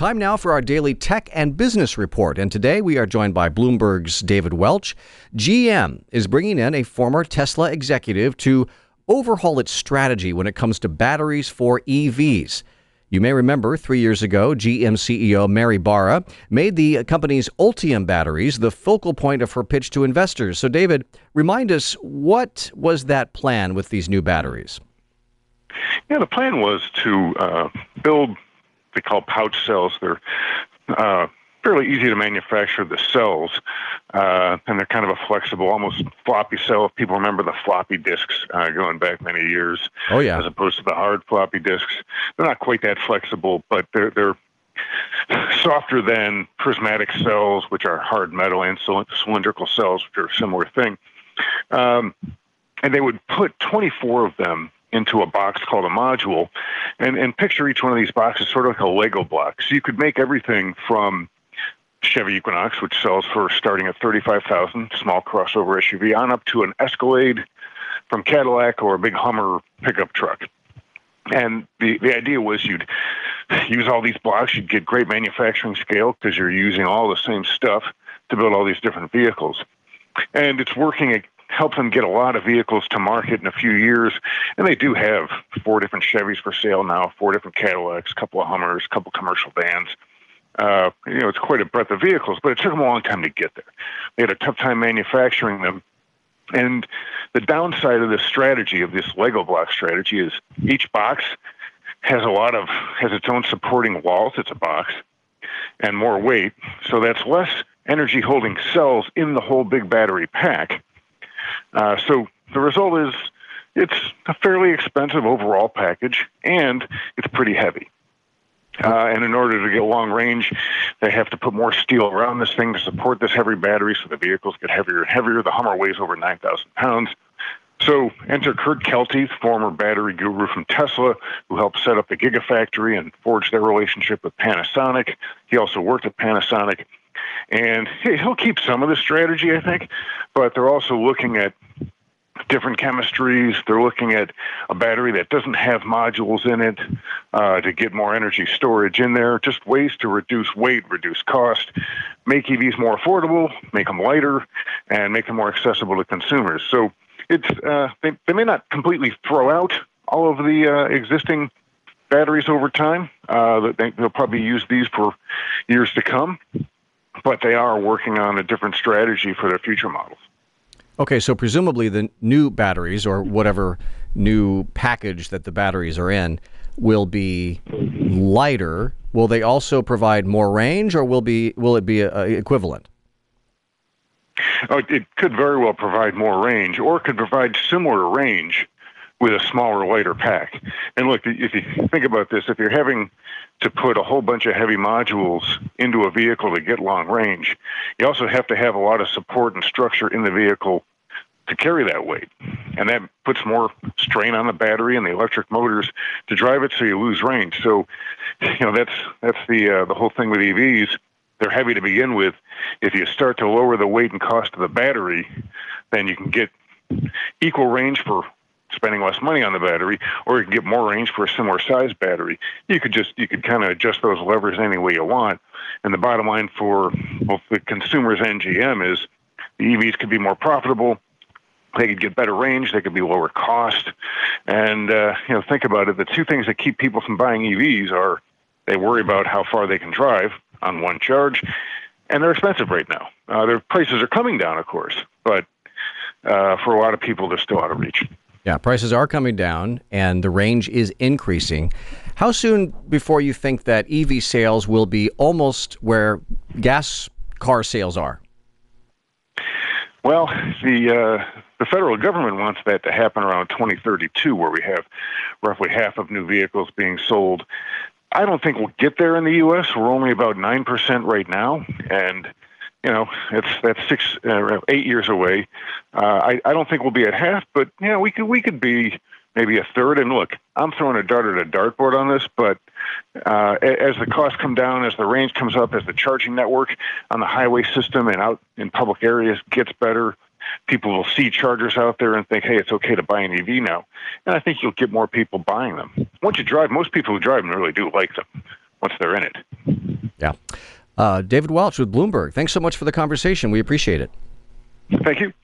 Time now for our daily tech and business report. And today we are joined by Bloomberg's David Welch. GM is bringing in a former Tesla executive to overhaul its strategy when it comes to batteries for EVs. You may remember 3 years ago, GM CEO Mary Barra made the company's Ultium batteries the focal point of her pitch to investors. So, David, remind us, what was that plan with these new batteries? Yeah, the plan was to build they call pouch cells. They're fairly easy to manufacture, the cells, and they're kind of a flexible, almost floppy cell. If people remember the floppy disks going back many years, oh yeah, as opposed to the hard floppy disks. They're not quite that flexible, but they're softer than prismatic cells, which are hard metal, and cylindrical cells, which are a similar thing. And they would put 24 of them into a box called a module, and picture each one of these boxes sort of like a Lego block. So you could make everything from Chevy Equinox, which sells for starting at $35,000, small crossover SUV, on up to an Escalade from Cadillac or a big Hummer pickup truck. And the idea was you'd use all these blocks, you'd get great manufacturing scale because you're using all the same stuff to build all these different vehicles. And it's working. It helps them get a lot of vehicles to market in a few years. And they do have 4 different Chevys for sale now, 4 different Cadillacs, a couple of Hummers, a couple of commercial vans. It's quite a breadth of vehicles, but it took them a long time to get there. They had a tough time manufacturing them. And the downside of this strategy, of this Lego block strategy, is each box has its own supporting walls. It's a box and more weight. So that's less energy holding cells in the whole big battery pack. So the result is it's a fairly expensive overall package, and it's pretty heavy. And in order to get long range, they have to put more steel around this thing to support this heavy battery, so the vehicles get heavier and heavier. The Hummer weighs over 9,000 pounds. So enter Kurt Kelty, former battery guru from Tesla, who helped set up the Gigafactory and forge their relationship with Panasonic. He also worked at Panasonic. And he'll keep some of the strategy, I think, but they're also looking at different chemistries. They're looking at a battery that doesn't have modules in it to get more energy storage in there, just ways to reduce weight, reduce cost, make EVs more affordable, make them lighter, and make them more accessible to consumers. So it's they may not completely throw out all of the existing batteries over time. They'll probably use these for years to come. But they are working on a different strategy for their future models. Okay, so presumably the new batteries, or whatever new package that the batteries are in, will be lighter. Will they also provide more range, or will it be equivalent? Oh, it could very well provide more range, or it could provide similar range with a smaller, lighter pack. And look, if you think about this, if you're having to put a whole bunch of heavy modules into a vehicle to get long range, you also have to have a lot of support and structure in the vehicle to carry that weight. And that puts more strain on the battery and the electric motors to drive it, so you lose range. So, that's the whole thing with EVs. They're heavy to begin with. If you start to lower the weight and cost of the battery, then you can get equal range for spending less money on the battery, or you can get more range for a similar size battery. You could kind of adjust those levers any way you want. And the bottom line for both the consumers and GM is the EVs could be more profitable. They could get better range. They could be lower cost. And, think about it. The two things that keep people from buying EVs are they worry about how far they can drive on one charge, and they're expensive right now. Their prices are coming down, of course, but for a lot of people, they're still out of reach. Yeah, prices are coming down and the range is increasing. How soon before you think that EV sales will be almost where gas car sales are? Well, the federal government wants that to happen around 2032, where we have roughly half of new vehicles being sold. I don't think we'll get there in the U.S. We're only about 9% right now, and that's 8 years away. I don't think we'll be at half, but we could be maybe a third. And look, I'm throwing a dart at a dartboard on this, but as the costs come down, as the range comes up, as the charging network on the highway system and out in public areas gets better, people will see chargers out there and think, hey, it's okay to buy an EV now. And I think you'll get more people buying them. Once you drive, most people who drive them really do like them once they're in it. David Welch with Bloomberg. Thanks so much for the conversation. We appreciate it. Thank you.